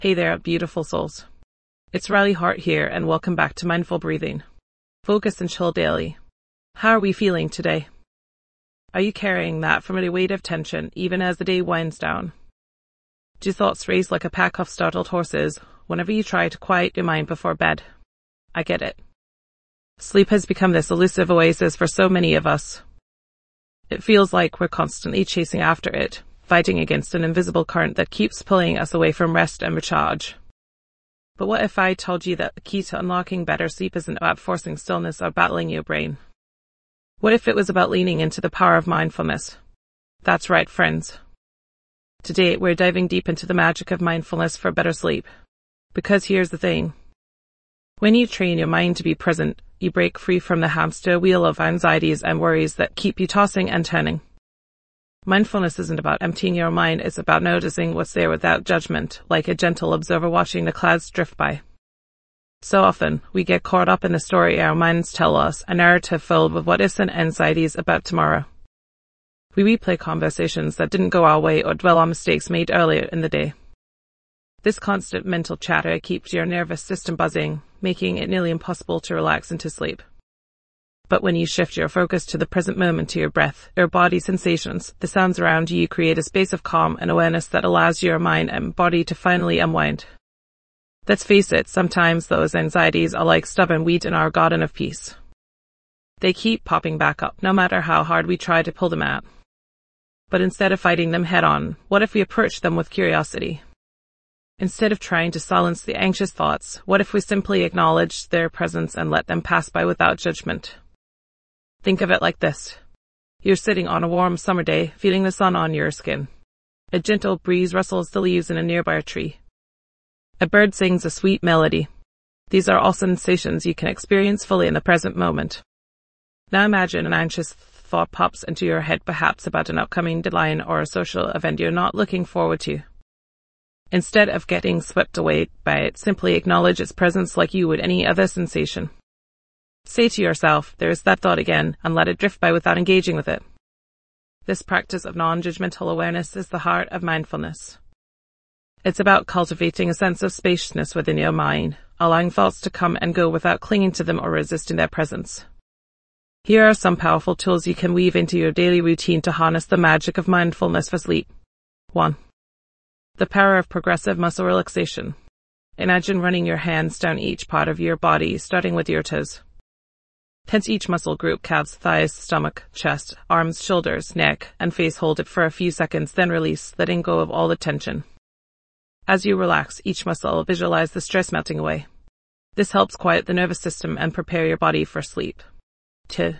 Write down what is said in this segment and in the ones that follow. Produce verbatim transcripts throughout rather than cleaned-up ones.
Hey there, beautiful souls. It's Riley Hart here, and welcome back to Mindful Breathing. Focus and Chill Daily. How are we feeling today? Are you carrying that familiar weight of tension even as the day winds down? Do thoughts race like a pack of startled horses whenever you try to quiet your mind before bed? I get it. Sleep has become this elusive oasis for so many of us. It feels like we're constantly chasing after it, fighting against an invisible current that keeps pulling us away from rest and recharge. But what if I told you that the key to unlocking better sleep isn't about forcing stillness or battling your brain? What if it was about leaning into the power of mindfulness? That's right, friends. Today, we're diving deep into the magic of mindfulness for better sleep. Because here's the thing. When you train your mind to be present, you break free from the hamster wheel of anxieties and worries that keep you tossing and turning. Mindfulness isn't about emptying your mind, it's about noticing what's there without judgment, like a gentle observer watching the clouds drift by. So often, we get caught up in the story our minds tell us, a narrative filled with what-ifs and anxieties about tomorrow. We replay conversations that didn't go our way or dwell on mistakes made earlier in the day. This constant mental chatter keeps your nervous system buzzing, making it nearly impossible to relax into sleep. But when you shift your focus to the present moment, to your breath, your body sensations, the sounds around you, create a space of calm and awareness that allows your mind and body to finally unwind. Let's face it, sometimes those anxieties are like stubborn weeds in our garden of peace. They keep popping back up, no matter how hard we try to pull them out. But instead of fighting them head-on, what if we approach them with curiosity? Instead of trying to silence the anxious thoughts, what if we simply acknowledge their presence and let them pass by without judgment? Think of it like this. You're sitting on a warm summer day, feeling the sun on your skin. A gentle breeze rustles the leaves in a nearby tree. A bird sings a sweet melody. These are all sensations you can experience fully in the present moment. Now imagine an anxious thought pops into your head, perhaps about an upcoming deadline or a social event you're not looking forward to. Instead of getting swept away by it, simply acknowledge its presence like you would any other sensation. Say to yourself, there's that thought again, and let it drift by without engaging with it. This practice of non-judgmental awareness is the heart of mindfulness. It's about cultivating a sense of spaciousness within your mind, allowing thoughts to come and go without clinging to them or resisting their presence. Here are some powerful tools you can weave into your daily routine to harness the magic of mindfulness for sleep. one. The power of progressive muscle relaxation. Imagine running your hands down each part of your body, starting with your toes. Tense each muscle group: calves, thighs, stomach, chest, arms, shoulders, neck, and face. Hold it for a few seconds, then release, letting go of all the tension. As you relax each muscle, visualize the stress melting away. This helps quiet the nervous system and prepare your body for sleep. two.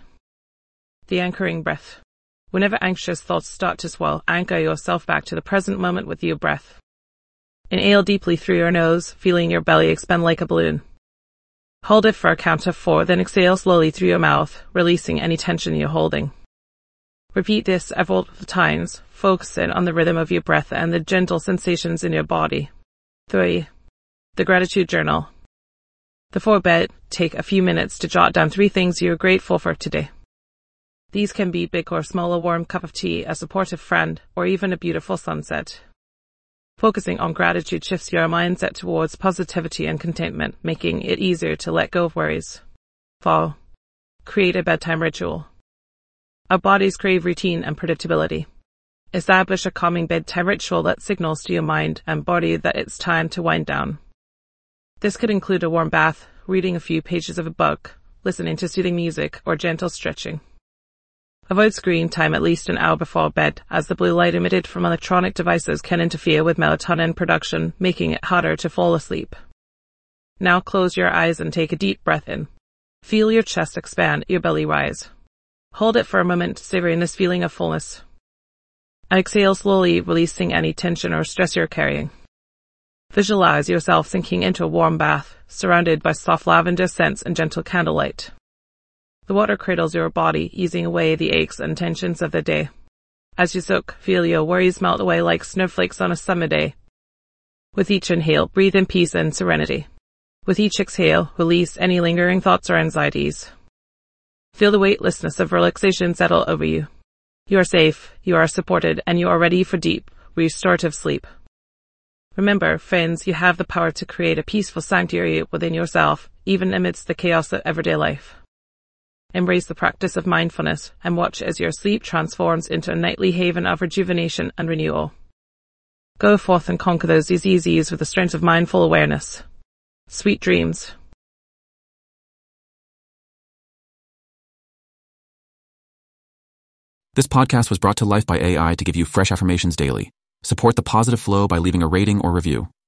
The anchoring breath. Whenever anxious thoughts start to swell, anchor yourself back to the present moment with your breath. Inhale deeply through your nose, feeling your belly expand like a balloon. Hold it for a count of four, then exhale slowly through your mouth, releasing any tension you're holding. Repeat this several times, focusing on the rhythm of your breath and the gentle sensations in your body. three. The gratitude journal. Before bed, take a few minutes to jot down three things you're grateful for today. These can be big or small: a warm cup of tea, a supportive friend, or even a beautiful sunset. Focusing on gratitude shifts your mindset towards positivity and contentment, making it easier to let go of worries. four. Create a bedtime ritual. Our bodies crave routine and predictability. Establish a calming bedtime ritual that signals to your mind and body that it's time to wind down. This could include a warm bath, reading a few pages of a book, listening to soothing music, or gentle stretching. Avoid screen time at least an hour before bed, as the blue light emitted from electronic devices can interfere with melatonin production, making it harder to fall asleep. Now close your eyes and take a deep breath in. Feel your chest expand, your belly rise. Hold it for a moment, savoring this feeling of fullness. Exhale slowly, releasing any tension or stress you're carrying. Visualize yourself sinking into a warm bath, surrounded by soft lavender scents and gentle candlelight. The water cradles your body, easing away the aches and tensions of the day. As you soak, feel your worries melt away like snowflakes on a summer day. With each inhale, breathe in peace and serenity. With each exhale, release any lingering thoughts or anxieties. Feel the weightlessness of relaxation settle over you. You are safe, you are supported, and you are ready for deep, restorative sleep. Remember, friends, you have the power to create a peaceful sanctuary within yourself, even amidst the chaos of everyday life. Embrace the practice of mindfulness and watch as your sleep transforms into a nightly haven of rejuvenation and renewal. Go forth and conquer those diseases with the strength of mindful awareness. Sweet dreams. This podcast was brought to life by A I to give you fresh affirmations daily. Support the positive flow by leaving a rating or review.